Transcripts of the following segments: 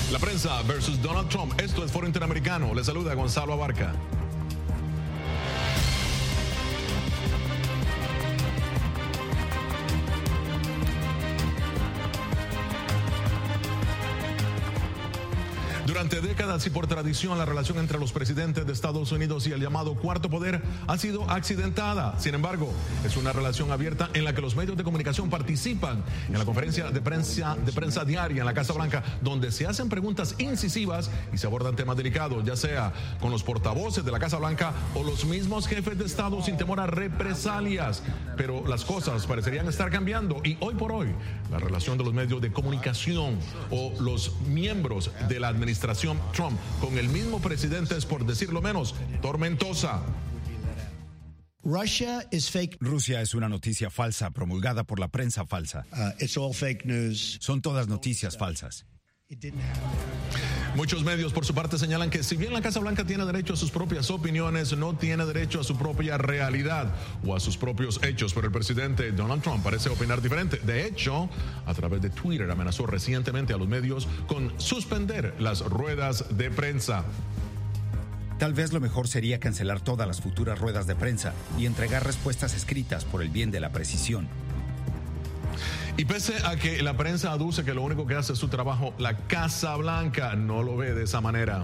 La prensa versus Donald Trump. Esto es Foro Interamericano. Le saluda Gonzalo Abarca. Durante décadas y por tradición, la relación entre los presidentes de Estados Unidos y el llamado Cuarto Poder ha sido accidentada. Sin embargo, es una relación abierta en la que los medios de comunicación participan en la conferencia de prensa diaria en la Casa Blanca, donde se hacen preguntas incisivas y se abordan temas delicados, ya sea con los portavoces de la Casa Blanca o los mismos jefes de Estado sin temor a represalias. Pero las cosas parecerían estar cambiando y hoy por hoy la relación de los medios de comunicación o los miembros de la administración Trump con el mismo presidente es, por decirlo menos, tormentosa. Rusia es una noticia falsa promulgada por la prensa falsa. It's all fake news. Son todas noticias falsas. Muchos medios, por su parte, señalan que si bien la Casa Blanca tiene derecho a sus propias opiniones, no tiene derecho a su propia realidad o a sus propios hechos. Pero el presidente Donald Trump parece opinar diferente. De hecho, a través de Twitter amenazó recientemente a los medios con suspender las ruedas de prensa. Tal vez lo mejor sería cancelar todas las futuras ruedas de prensa y entregar respuestas escritas por el bien de la precisión. Y pese a que la prensa aduce que lo único que hace es su trabajo, la Casa Blanca no lo ve de esa manera.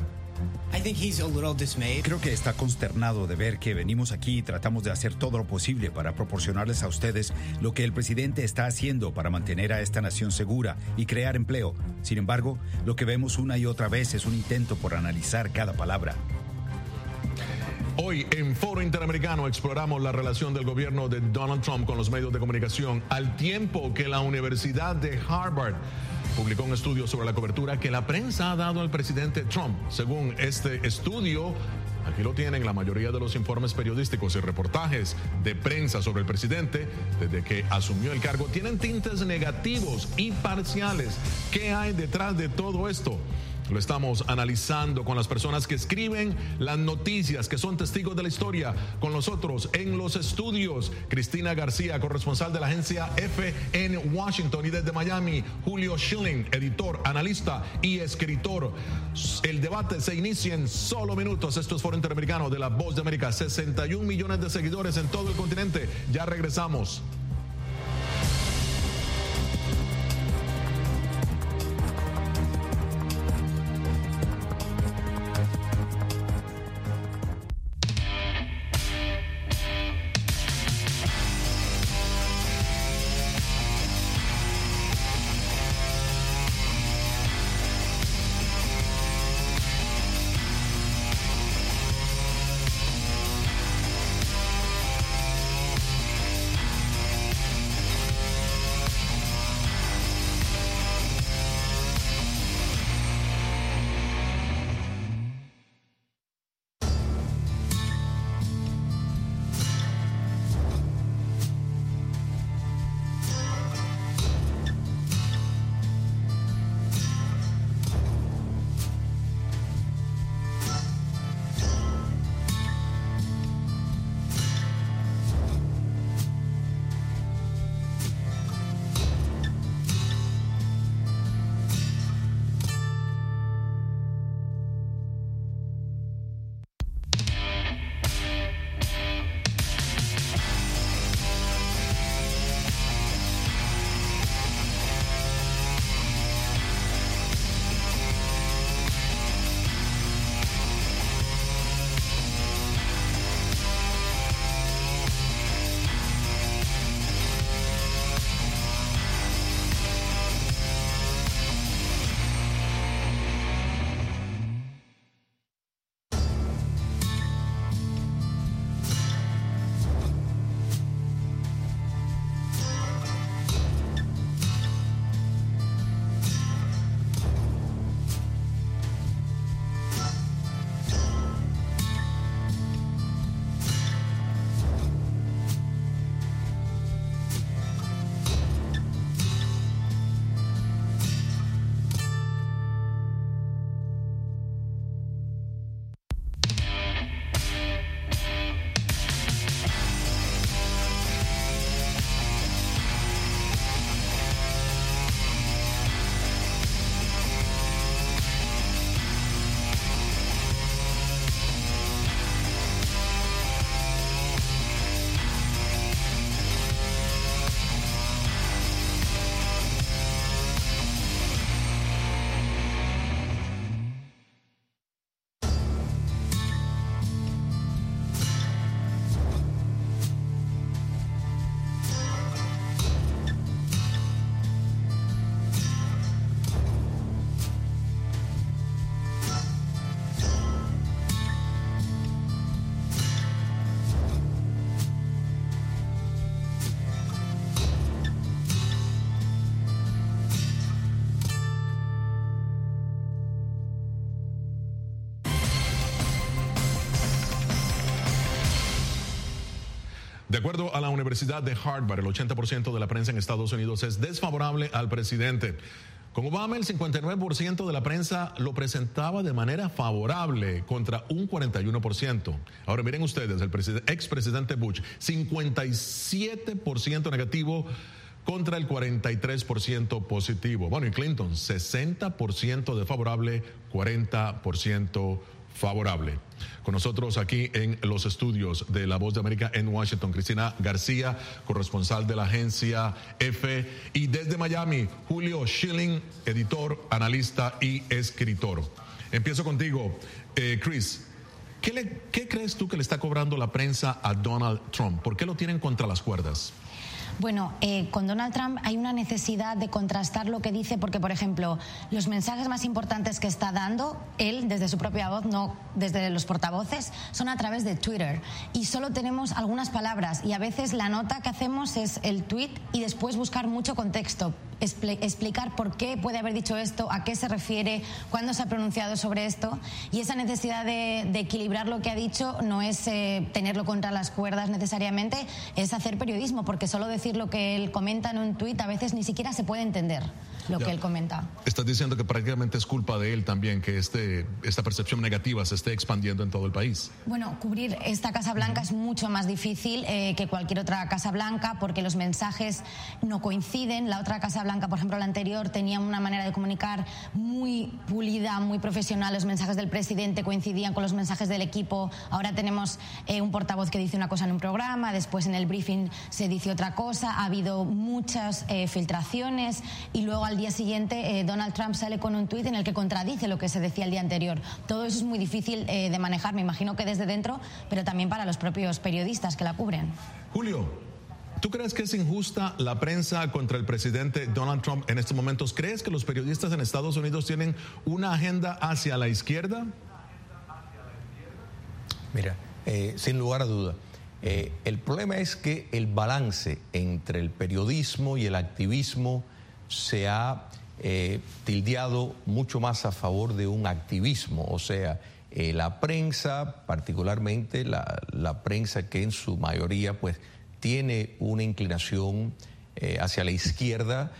Creo que está consternado de ver que venimos aquí y tratamos de hacer todo lo posible para proporcionarles a ustedes lo que el presidente está haciendo para mantener a esta nación segura y crear empleo. Sin embargo, lo que vemos una y otra vez es un intento por analizar cada palabra. Hoy en Foro Interamericano exploramos la relación del gobierno de Donald Trump con los medios de comunicación, al tiempo que la Universidad de Harvard publicó un estudio sobre la cobertura que la prensa ha dado al presidente Trump. Según este estudio, aquí lo tienen, la mayoría de los informes periodísticos y reportajes de prensa sobre el presidente desde que asumió el cargo tienen tintes negativos y parciales. ¿Qué hay detrás de todo esto? Lo estamos analizando con las personas que escriben las noticias, que son testigos de la historia. Con nosotros en los estudios, Cristina García, corresponsal de la agencia EFE en Washington, y desde Miami, Julio Schilling, editor, analista y escritor. El debate se inicia en solo minutos. Esto es Foro Interamericano de La Voz de América. 61 millones de seguidores en todo el continente. Ya regresamos. De acuerdo a la Universidad de Harvard, el 80% de la prensa en Estados Unidos es desfavorable al presidente. Con Obama, el 59% de la prensa lo presentaba de manera favorable contra un 41%. Ahora miren ustedes, el expresidente Bush, 57% negativo contra el 43% positivo. Bueno, y Clinton, 60% desfavorable, 40% favorable. Con nosotros aquí en los estudios de La Voz de América en Washington, Cristina García, corresponsal de la agencia EFE, y desde Miami, Julio Schilling, editor, analista y escritor. Empiezo contigo, Chris. ¿Qué crees tú que le está cobrando la prensa a Donald Trump? ¿Por qué lo tienen contra las cuerdas? Bueno, con Donald Trump hay una necesidad de contrastar lo que dice, porque, por ejemplo, los mensajes más importantes que está dando él desde su propia voz, no desde los portavoces, son a través de Twitter. Y solo tenemos algunas palabras y a veces la nota que hacemos es el tweet y después buscar mucho contexto, explicar por qué puede haber dicho esto, a qué se refiere, cuándo se ha pronunciado sobre esto. Y esa necesidad de equilibrar lo que ha dicho no es tenerlo contra las cuerdas necesariamente, es hacer periodismo, porque solo decir lo que él comenta en un tuit a veces ni siquiera se puede entender lo que él comenta. Estás diciendo que prácticamente es culpa de él también que esta percepción negativa se esté expandiendo en todo el país. Bueno, cubrir esta Casa Blanca es mucho más difícil que cualquier otra Casa Blanca, porque los mensajes no coinciden. La otra Casa Blanca, por ejemplo, la anterior, tenía una manera de comunicar muy pulida, muy profesional. Los mensajes del presidente coincidían con los mensajes del equipo. Ahora tenemos un portavoz que dice una cosa en un programa, después en el briefing se dice otra cosa. Ha habido muchas filtraciones y luego al día siguiente Donald Trump sale con un tuit en el que contradice lo que se decía el día anterior. Todo eso es muy difícil de manejar, me imagino que desde dentro, pero también para los propios periodistas que la cubren. Julio, ¿tú crees que es injusta la prensa contra el presidente Donald Trump en estos momentos? ¿Crees que los periodistas en Estados Unidos tienen una agenda hacia la izquierda? Mira, sin lugar a duda. El problema es que el balance entre el periodismo y el activismo se ha tildeado mucho más a favor de un activismo. O sea, la prensa, particularmente la prensa que en su mayoría pues tiene una inclinación hacia la izquierda,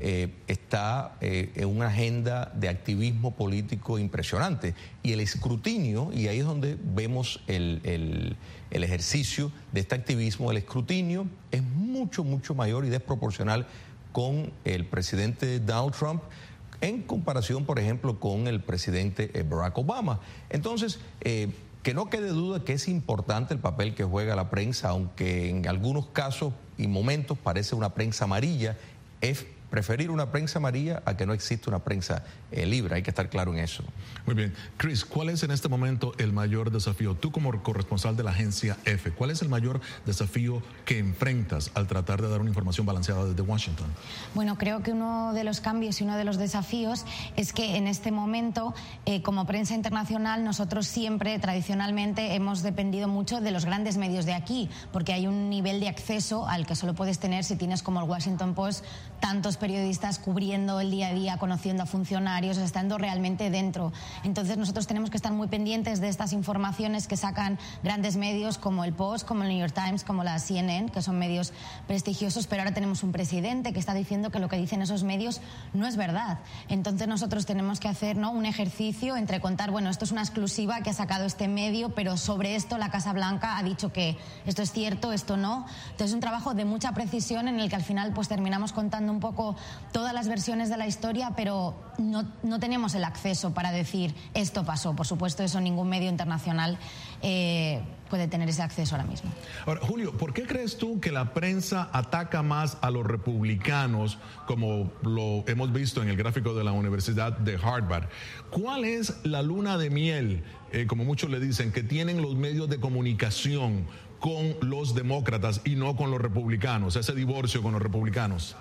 está en una agenda de activismo político impresionante. Y el escrutinio, y ahí es donde vemos el ejercicio de este activismo, el escrutinio es mucho, mucho mayor y desproporcional con el presidente Donald Trump en comparación, por ejemplo, con el presidente Barack Obama. Entonces, que no quede duda que es importante el papel que juega la prensa, aunque en algunos casos y momentos parece una prensa amarilla. Es preferir una prensa amarilla a que no existe una prensa libre. Hay que estar claro en eso. Muy bien. Chris, ¿cuál es en este momento el mayor desafío? Tú como corresponsal de la agencia EFE, ¿cuál es el mayor desafío que enfrentas al tratar de dar una información balanceada desde Washington? Bueno, creo que uno de los cambios y uno de los desafíos es que en este momento, como prensa internacional, nosotros siempre, tradicionalmente, hemos dependido mucho de los grandes medios de aquí, porque hay un nivel de acceso al que solo puedes tener si tienes, como el Washington Post, tantos periodistas cubriendo el día a día, conociendo a funcionarios, estando realmente dentro. Entonces nosotros tenemos que estar muy pendientes de estas informaciones que sacan grandes medios como el Post, como el New York Times, como la CNN, que son medios prestigiosos, pero ahora tenemos un presidente que está diciendo que lo que dicen esos medios no es verdad. Entonces nosotros tenemos que hacer, ¿no?, un ejercicio entre contar, bueno, esto es una exclusiva que ha sacado este medio, pero sobre esto la Casa Blanca ha dicho que esto es cierto, esto no. Entonces es un trabajo de mucha precisión en el que al final pues terminamos contando un poco todas las versiones de la historia, pero no tenemos el acceso para decir esto pasó. Por supuesto, eso ningún medio internacional puede tener ese acceso ahora mismo. Ahora, Julio, ¿por qué crees tú que la prensa ataca más a los republicanos, como lo hemos visto en el gráfico de la Universidad de Harvard? ¿Cuál es la luna de miel, como muchos le dicen, que tienen los medios de comunicación con los demócratas y no con los republicanos, ese divorcio con los republicanos?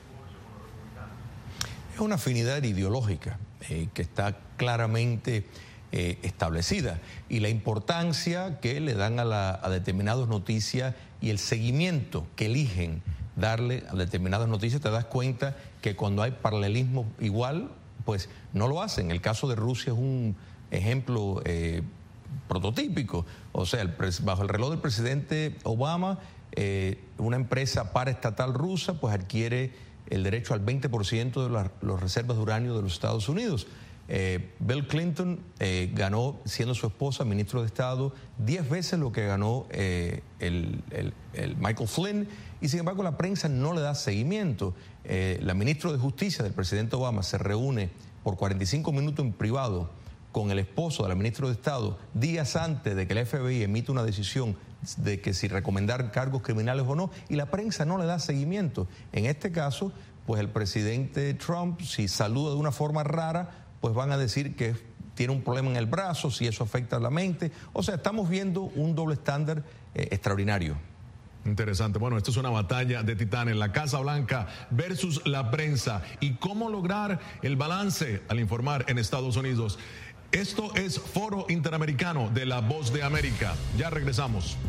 Es una afinidad ideológica que está claramente establecida, y la importancia que le dan a determinadas noticias y el seguimiento que eligen darle a determinadas noticias. Te das cuenta que cuando hay paralelismo igual, pues no lo hacen. El caso de Rusia es un ejemplo prototípico. O sea, bajo el reloj del presidente Obama, una empresa paraestatal rusa pues adquiere el derecho al 20% de las reservas de uranio de los Estados Unidos. Bill Clinton ganó, siendo su esposa ministro de Estado, 10 veces lo que ganó el Michael Flynn, y sin embargo la prensa no le da seguimiento. La ministra de Justicia del presidente Obama se reúne por 45 minutos en privado con el esposo de la ministra de Estado días antes de que el FBI emita una decisión de que si recomendar cargos criminales o no, y la prensa no le da seguimiento. En este caso, pues el presidente Trump, si saluda de una forma rara, pues van a decir que tiene un problema en el brazo, si eso afecta a la mente. O sea, estamos viendo un doble estándar extraordinario. Interesante. Bueno, esto es una batalla de titanes, la Casa Blanca versus la prensa. ¿Y cómo lograr el balance al informar en Estados Unidos? Esto es Foro Interamericano de La Voz de América. Ya regresamos.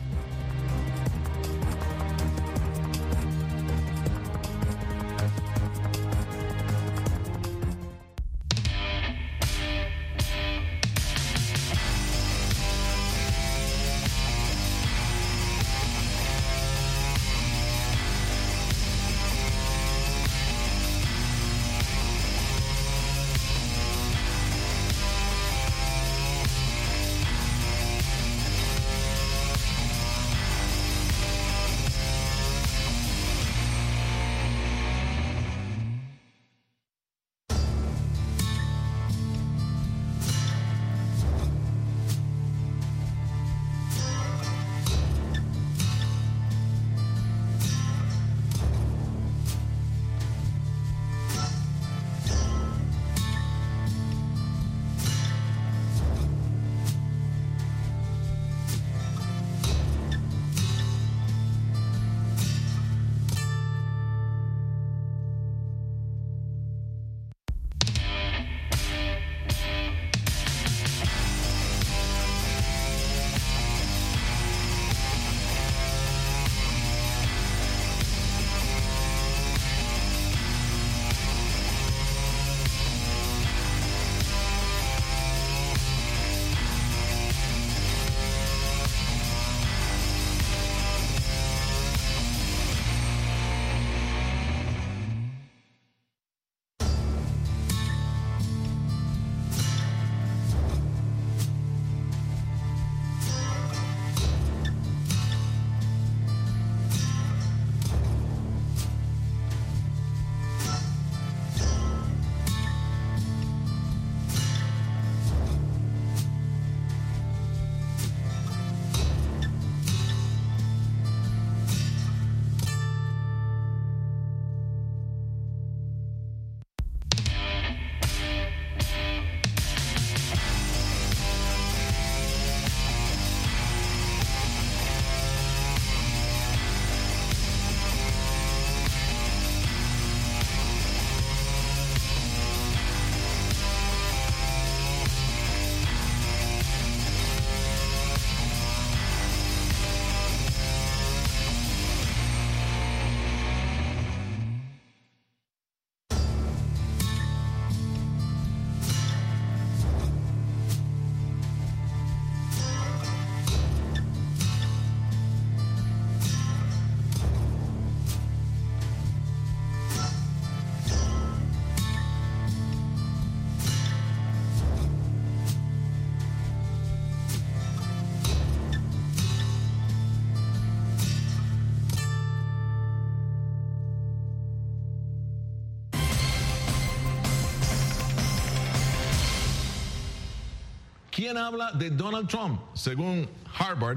¿Quién habla de Donald Trump? Según Harvard,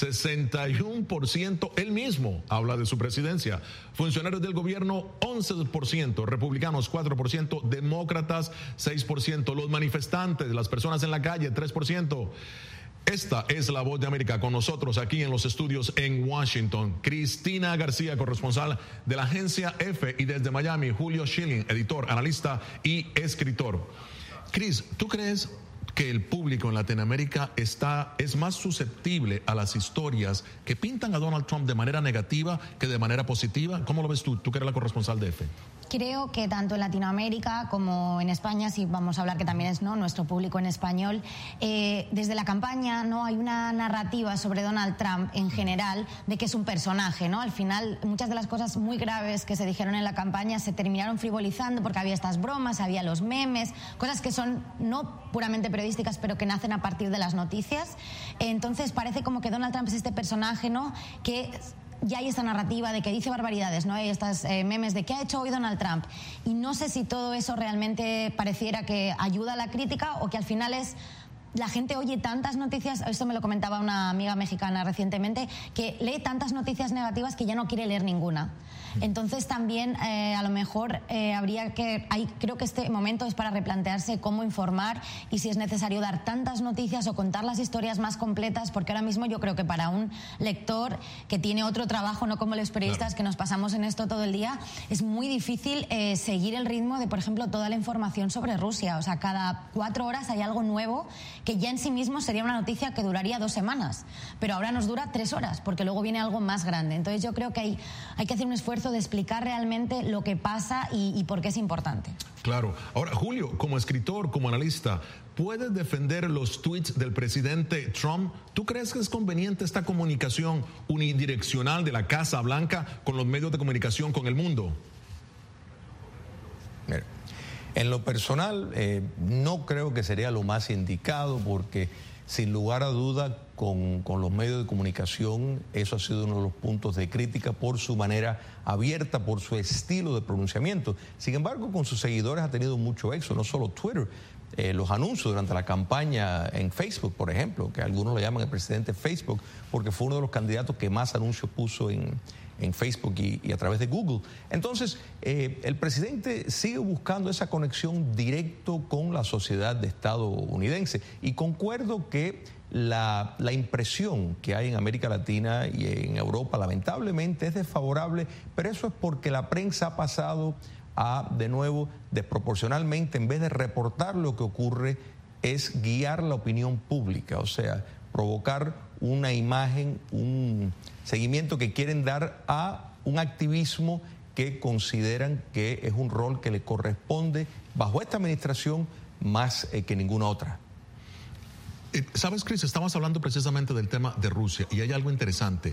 61% él mismo habla de su presidencia. Funcionarios del gobierno, 11%, republicanos, 4%, demócratas, 6%, los manifestantes, las personas en la calle, 3%. Esta es La Voz de América, con nosotros aquí en los estudios en Washington. Cristina García, corresponsal de la agencia EFE, y desde Miami, Julio Schilling, editor, analista y escritor. Cris, ¿tú crees que el público en Latinoamérica es más susceptible a las historias que pintan a Donald Trump de manera negativa que de manera positiva? ¿Cómo lo ves tú que eres la corresponsal de EFE? Creo que tanto en Latinoamérica como en España, si vamos a hablar que también es nuestro público en español, desde la campaña hay una narrativa sobre Donald Trump en general de que es un personaje, ¿no? Al final, muchas de las cosas muy graves que se dijeron en la campaña se terminaron frivolizando porque había estas bromas, había los memes, cosas que son no puramente periodísticas, pero que nacen a partir de las noticias. Entonces parece como que Donald Trump es este personaje, ¿no?, que ya hay esta narrativa de que dice barbaridades, ¿no? Hay estas memes de qué ha hecho hoy Donald Trump. Y no sé si todo eso realmente pareciera que ayuda a la crítica o que al final es... La gente oye tantas noticias, esto me lo comentaba una amiga mexicana recientemente, que lee tantas noticias negativas que ya no quiere leer ninguna. Entonces también a lo mejor habría que... creo que este momento es para replantearse cómo informar y si es necesario dar tantas noticias o contar las historias más completas, porque ahora mismo yo creo que para un lector que tiene otro trabajo, no como los periodistas, claro, que nos pasamos en esto todo el día, es muy difícil seguir el ritmo de, por ejemplo, toda la información sobre Rusia. O sea, cada 4 horas hay algo nuevo que ya en sí mismo sería una noticia que duraría 2 semanas, pero ahora nos dura 3 horas, porque luego viene algo más grande. Entonces yo creo que hay que hacer un esfuerzo de explicar realmente lo que pasa y por qué es importante. Claro. Ahora, Julio, como escritor, como analista, ¿puedes defender los tweets del presidente Trump? ¿Tú crees que es conveniente esta comunicación unidireccional de la Casa Blanca con los medios de comunicación, con el mundo? Mira, en lo personal, no creo que sería lo más indicado, porque sin lugar a duda con los medios de comunicación eso ha sido uno de los puntos de crítica por su manera abierta, por su estilo de pronunciamiento. Sin embargo, con sus seguidores ha tenido mucho éxito, no solo Twitter. Los anuncios durante la campaña en Facebook, por ejemplo, que algunos lo llaman el presidente Facebook, porque fue uno de los candidatos que más anuncios puso en Facebook y a través de Google. Entonces, el presidente sigue buscando esa conexión directo con la sociedad estadounidense, y concuerdo que la impresión que hay en América Latina y en Europa lamentablemente es desfavorable, pero eso es porque la prensa ha pasado a, de nuevo, desproporcionalmente, en vez de reportar lo que ocurre, es guiar la opinión pública, o sea, provocar una imagen, un seguimiento que quieren dar a un activismo que consideran que es un rol que le corresponde bajo esta administración más que ninguna otra. ¿Sabes, Chris? Estamos hablando precisamente del tema de Rusia y hay algo interesante.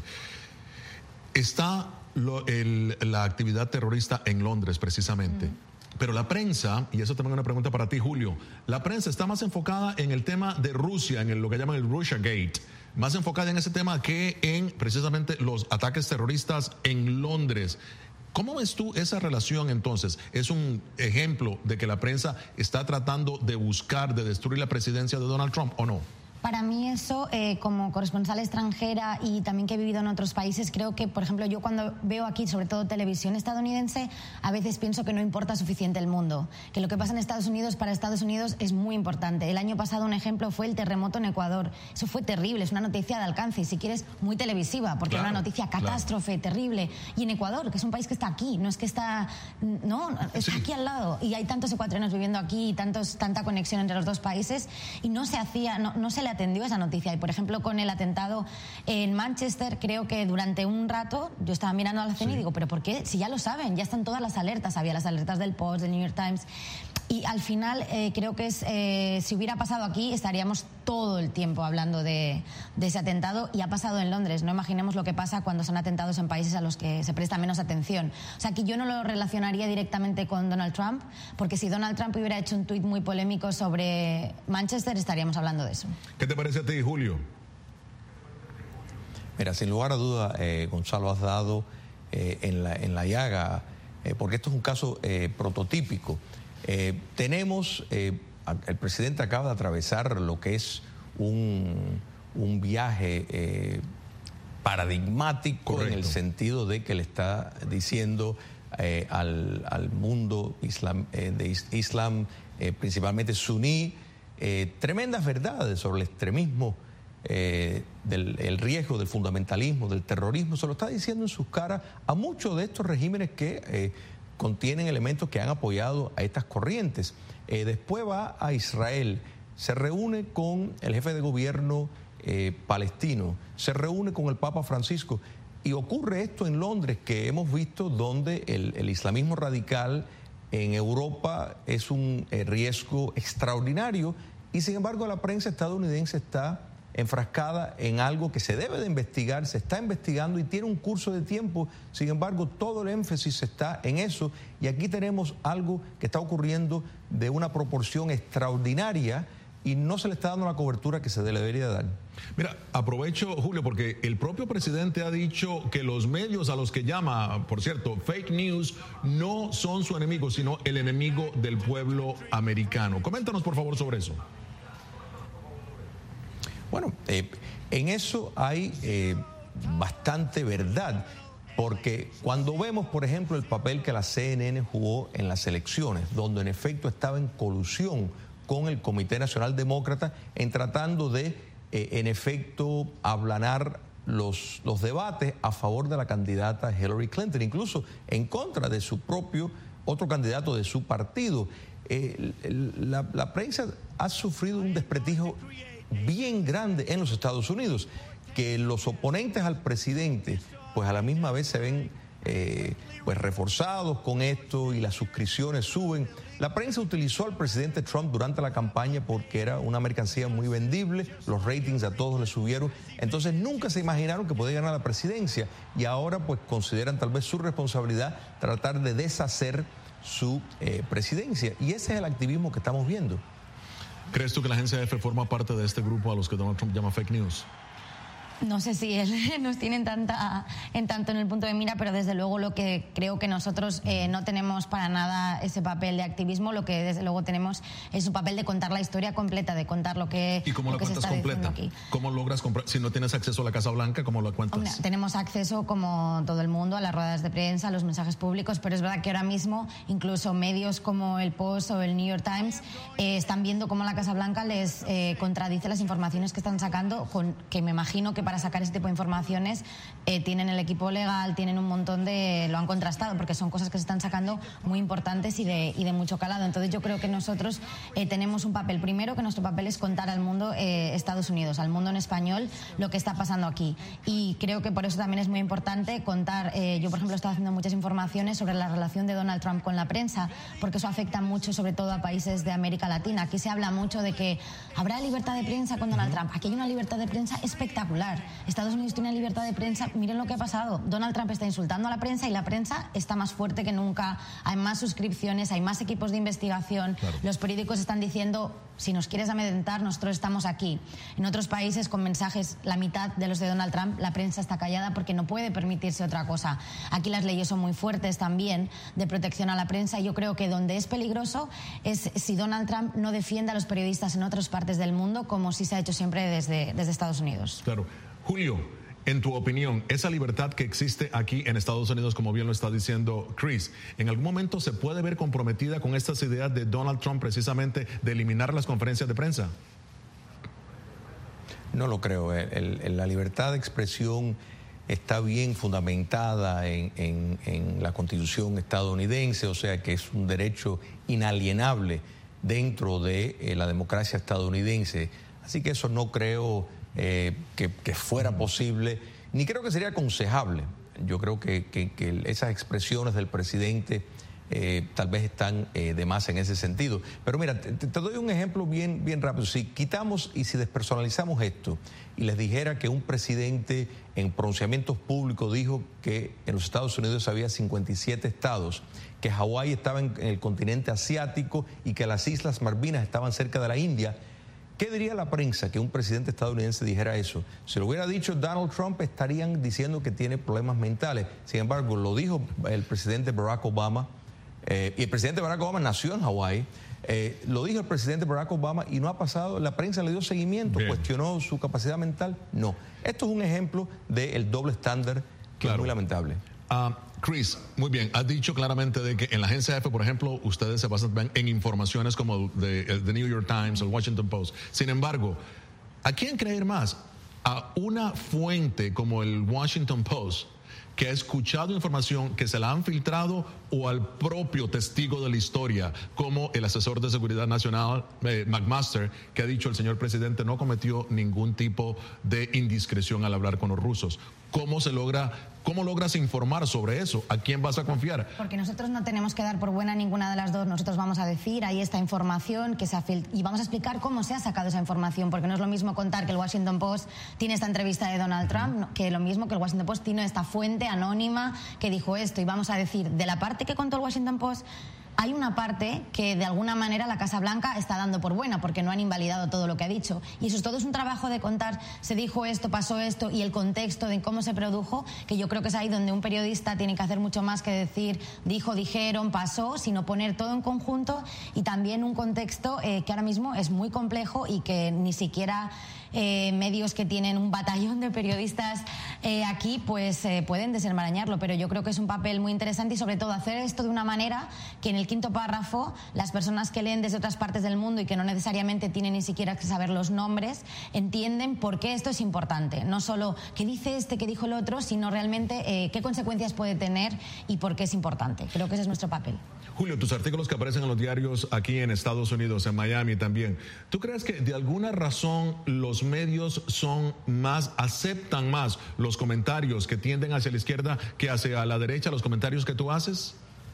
Está la actividad terrorista en Londres, precisamente. Pero la prensa, y eso también es una pregunta para ti, Julio, la prensa está más enfocada en el tema de Rusia, en lo que llaman el Russiagate, más enfocada en ese tema que en precisamente los ataques terroristas en Londres. ¿Cómo ves tú esa relación entonces? ¿Es un ejemplo de que la prensa está tratando de buscar, de destruir la presidencia de Donald Trump o no? Para mí eso, como corresponsal extranjera y también que he vivido en otros países, creo que, por ejemplo, yo cuando veo aquí, sobre todo televisión estadounidense, a veces pienso que no importa suficiente el mundo, que lo que pasa en Estados Unidos para Estados Unidos es muy importante. El año pasado un ejemplo fue el terremoto en Ecuador. Eso fue terrible, es una noticia de alcance y, si quieres, muy televisiva, porque claro, es una noticia catástrofe, terrible. Y en Ecuador, que es un país que está aquí, no es que está... No, está aquí al lado. Y hay tantos ecuatorianos viviendo aquí y tanta conexión entre los dos países, y no se hacía, no se le atendió esa noticia. Y por ejemplo, con el atentado en Manchester, creo que durante un rato yo estaba mirando a la CNI y digo, ¿pero por qué? Si ya lo saben, ya están todas las alertas, había las alertas del Post, del New York Times, y al final creo que si hubiera pasado aquí estaríamos todo el tiempo hablando de ese atentado, y ha pasado en Londres. No imaginemos lo que pasa cuando son atentados en países a los que se presta menos atención. O sea, que yo no lo relacionaría directamente con Donald Trump, porque si Donald Trump hubiera hecho un tuit muy polémico sobre Manchester, estaríamos hablando de eso. ¿Qué te parece a ti, Julio? Mira, sin lugar a duda, Gonzalo, has dado en la llaga, porque esto es un caso prototípico. El presidente acaba de atravesar lo que es un viaje paradigmático. Correcto. En el sentido de que le está diciendo al mundo islam, principalmente suní, tremendas verdades sobre el extremismo, el riesgo del fundamentalismo, del terrorismo. Se lo está diciendo en sus caras a muchos de estos regímenes que contienen elementos que han apoyado a estas corrientes. Después va a Israel, se reúne con el jefe de gobierno palestino, se reúne con el Papa Francisco. Y ocurre esto en Londres, que hemos visto donde el islamismo radical en Europa es un riesgo extraordinario, y sin embargo la prensa estadounidense está enfrascada en algo que se debe de investigar, se está investigando y tiene un curso de tiempo. Sin embargo, todo el énfasis está en eso, y aquí tenemos algo que está ocurriendo de una proporción extraordinaria y no se le está dando la cobertura que se le debería dar. Mira, aprovecho, Julio, porque el propio presidente ha dicho que los medios a los que llama, por cierto, fake news, no son su enemigo, sino el enemigo del pueblo americano. Coméntanos, por favor, sobre eso. Bueno, en eso hay bastante verdad, porque cuando vemos, por ejemplo, el papel que la CNN jugó en las elecciones, donde en efecto estaba en colusión con el Comité Nacional Demócrata en tratando de, en efecto, aplanar los debates a favor de la candidata Hillary Clinton, incluso en contra de su propio, otro candidato de su partido. La prensa ha sufrido un desprestigio bien grande en los Estados Unidos, que los oponentes al presidente, pues a la misma vez se ven pues reforzados con esto, y las suscripciones suben. La prensa utilizó al presidente Trump durante la campaña porque era una mercancía muy vendible, los ratings a todos le subieron, entonces nunca se imaginaron que podía ganar la presidencia, y ahora pues consideran tal vez su responsabilidad tratar de deshacer su presidencia, y ese es el activismo que estamos viendo. ¿Crees tú que la agencia EFE forma parte de este grupo a los que Donald Trump llama fake news? No sé si él nos tiene en tanto en el punto de mira, pero desde luego lo que creo que nosotros no tenemos para nada ese papel de activismo. Lo que desde luego tenemos es un papel de contar la historia completa, de contar lo que ¿Y cómo la cuentas completa? Aquí. ¿Cómo logras comprar? Si no tienes acceso a la Casa Blanca, ¿cómo lo cuentas? Hombre, tenemos acceso, como todo el mundo, a las ruedas de prensa, a los mensajes públicos, pero es verdad que ahora mismo incluso medios como el Post o el New York Times están viendo cómo la Casa Blanca les contradice las informaciones que están sacando, que me imagino que para sacar ese tipo de informaciones tienen el equipo legal, tienen un montón lo han contrastado, porque son cosas que se están sacando muy importantes y de mucho calado. Entonces yo creo que nosotros tenemos un papel, primero que nuestro papel es contar al mundo Estados Unidos, al mundo en español, lo que está pasando aquí, y creo que por eso también es muy importante contar. Yo por ejemplo he estado haciendo muchas informaciones sobre la relación de Donald Trump con la prensa, porque eso afecta mucho sobre todo a países de América Latina. Aquí se habla mucho de que habrá libertad de prensa con Donald Trump. Aquí hay una libertad de prensa espectacular. Estados Unidos tiene una libertad de prensa, miren lo que ha pasado. Donald Trump está insultando a la prensa y la prensa está más fuerte que nunca. Hay más suscripciones, hay más equipos de investigación. Claro. Los periódicos están diciendo, si nos quieres amedrentar, nosotros estamos aquí. En otros países con mensajes, la mitad de los de Donald Trump, la prensa está callada porque no puede permitirse otra cosa. Aquí las leyes son muy fuertes también de protección a la prensa, y yo creo que donde es peligroso es si Donald Trump no defiende a los periodistas en otras partes del mundo, como sí se ha hecho siempre desde Estados Unidos. Claro. Julio, en tu opinión, esa libertad que existe aquí en Estados Unidos, como bien lo está diciendo Chris, ¿en algún momento se puede ver comprometida con estas ideas de Donald Trump precisamente de eliminar las conferencias de prensa? No lo creo. La libertad de expresión está bien fundamentada en la Constitución estadounidense, o sea que es un derecho inalienable dentro de la democracia estadounidense. Así que eso no creo que fuera posible, ni creo que sería aconsejable. Yo creo que esas expresiones del presidente tal vez están de más en ese sentido. Pero mira, te doy un ejemplo bien rápido. Si quitamos y si despersonalizamos esto y les dijera que un presidente en pronunciamientos públicos dijo que en los Estados Unidos había 57 estados, que Hawái estaba en el continente asiático y que las Islas Malvinas estaban cerca de la India, ¿qué diría la prensa que un presidente estadounidense dijera eso? Si lo hubiera dicho Donald Trump, estarían diciendo que tiene problemas mentales. Sin embargo, lo dijo el presidente Barack Obama, y el presidente Barack Obama nació en Hawái. Lo dijo el presidente Barack Obama y no ha pasado, la prensa le dio seguimiento. Bien. ¿Cuestionó su capacidad mental? No. Esto es un ejemplo del doble estándar que es muy lamentable. Chris, muy bien, has dicho claramente de que en la agencia EFE, por ejemplo, ustedes se basan en informaciones como de The New York Times, el Washington Post. Sin embargo, ¿a quién creer más? ¿A una fuente como el Washington Post, que ha escuchado información que se la han filtrado o al propio testigo de la historia, como el asesor de seguridad nacional, McMaster, que ha dicho el señor presidente no cometió ningún tipo de indiscreción al hablar con los rusos? ¿Cómo logras informar sobre eso? ¿A quién vas a confiar? Porque nosotros no tenemos que dar por buena ninguna de las dos. Nosotros vamos a decir, ahí esta información que se ha y vamos a explicar cómo se ha sacado esa información, porque no es lo mismo contar que el Washington Post tiene esta entrevista de Donald Trump, que lo mismo que el Washington Post tiene esta fuente anónima que dijo esto. Y vamos a decir, de la parte que contó el Washington Post, hay una parte que de alguna manera la Casa Blanca está dando por buena, porque no han invalidado todo lo que ha dicho. Y eso es todo, es un trabajo de contar, se dijo esto, pasó esto, y el contexto de cómo se produjo, que yo creo que es ahí donde un periodista tiene que hacer mucho más que decir dijo, dijeron, pasó, sino poner todo en conjunto, y también un contexto que ahora mismo es muy complejo y que ni siquiera medios que tienen un batallón de periodistas aquí pues pueden desenmarañarlo. Pero yo creo que es un papel muy interesante, y sobre todo hacer esto de una manera que en el quinto párrafo las personas que leen desde otras partes del mundo y que no necesariamente tienen ni siquiera que saber los nombres entienden por qué esto es importante. No solo qué dice este, qué dijo el otro, sino realmente qué consecuencias puede tener y por qué es importante. Creo que ese es nuestro papel. Julio, tus artículos que aparecen en los diarios aquí en Estados Unidos, en Miami también, ¿tú crees que de alguna razón los medios aceptan más los comentarios que tienden hacia la izquierda que hacia la derecha, los comentarios que tú haces?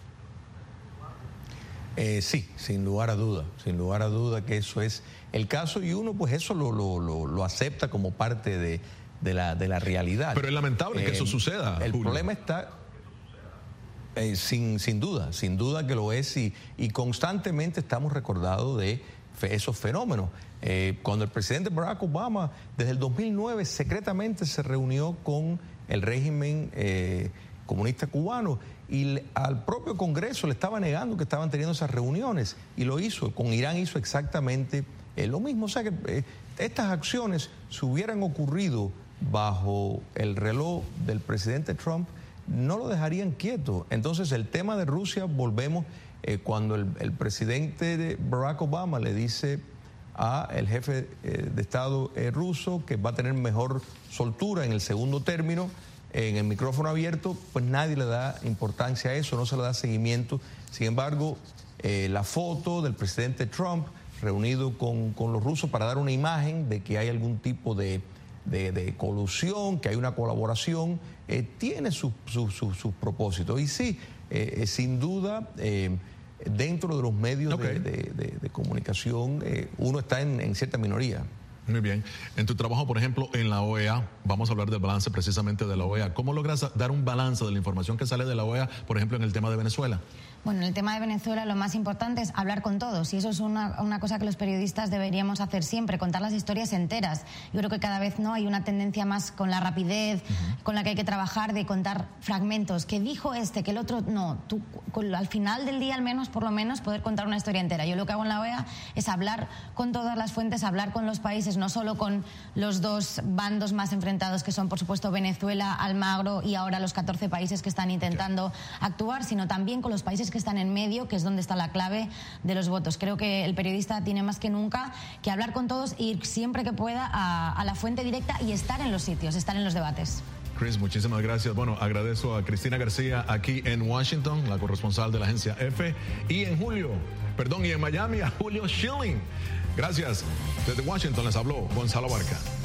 Sí, sin lugar a duda que eso es el caso, y uno pues eso lo acepta como parte de la realidad. Pero es lamentable que eso suceda. El Julio. problema está... sin duda que lo es, y constantemente estamos recordados de esos fenómenos. Cuando el presidente Barack Obama desde el 2009 secretamente se reunió con el régimen comunista cubano, y al propio Congreso le estaba negando que estaban teniendo esas reuniones, y lo hizo. Con Irán hizo exactamente lo mismo. O sea que estas acciones, si hubieran ocurrido bajo el reloj del presidente Trump, no lo dejarían quieto. Entonces, el tema de Rusia, volvemos, cuando el presidente de Barack Obama le dice a el jefe de Estado ruso que va a tener mejor soltura en el segundo término, en el micrófono abierto, pues nadie le da importancia a eso, no se le da seguimiento. Sin embargo, la foto del presidente Trump reunido con los rusos para dar una imagen de que hay algún tipo de colusión, que hay una colaboración, tiene sus propósitos. Y sí, sin duda, dentro de los medios de comunicación, uno está en cierta minoría. Muy bien. En tu trabajo, por ejemplo, en la OEA, vamos a hablar del balance precisamente de la OEA. ¿Cómo logras dar un balance de la información que sale de la OEA, por ejemplo, en el tema de Venezuela? Bueno, en el tema de Venezuela lo más importante es hablar con todos, y eso es una cosa que los periodistas deberíamos hacer siempre, contar las historias enteras. Yo creo que cada vez no hay una tendencia más con la rapidez con la que hay que trabajar, de contar fragmentos, que dijo este, que el otro no. Tú, al final del día, al menos, por lo menos, poder contar una historia entera. Yo lo que hago en la OEA es hablar con todas las fuentes, hablar con los países, no solo con los dos bandos más enfrentados, que son, por supuesto, Venezuela, Almagro y ahora los 14 países que están intentando actuar, sino también con los países que están en medio, que es donde está la clave de los votos. Creo que el periodista tiene más que nunca que hablar con todos, ir siempre que pueda a la fuente directa y estar en los sitios, estar en los debates. Chris, muchísimas gracias. Bueno, agradezco a Cristina García aquí en Washington, la corresponsal de la agencia EFE, y en Miami a Julio Schilling. Gracias. Desde Washington les habló Gonzalo Barca.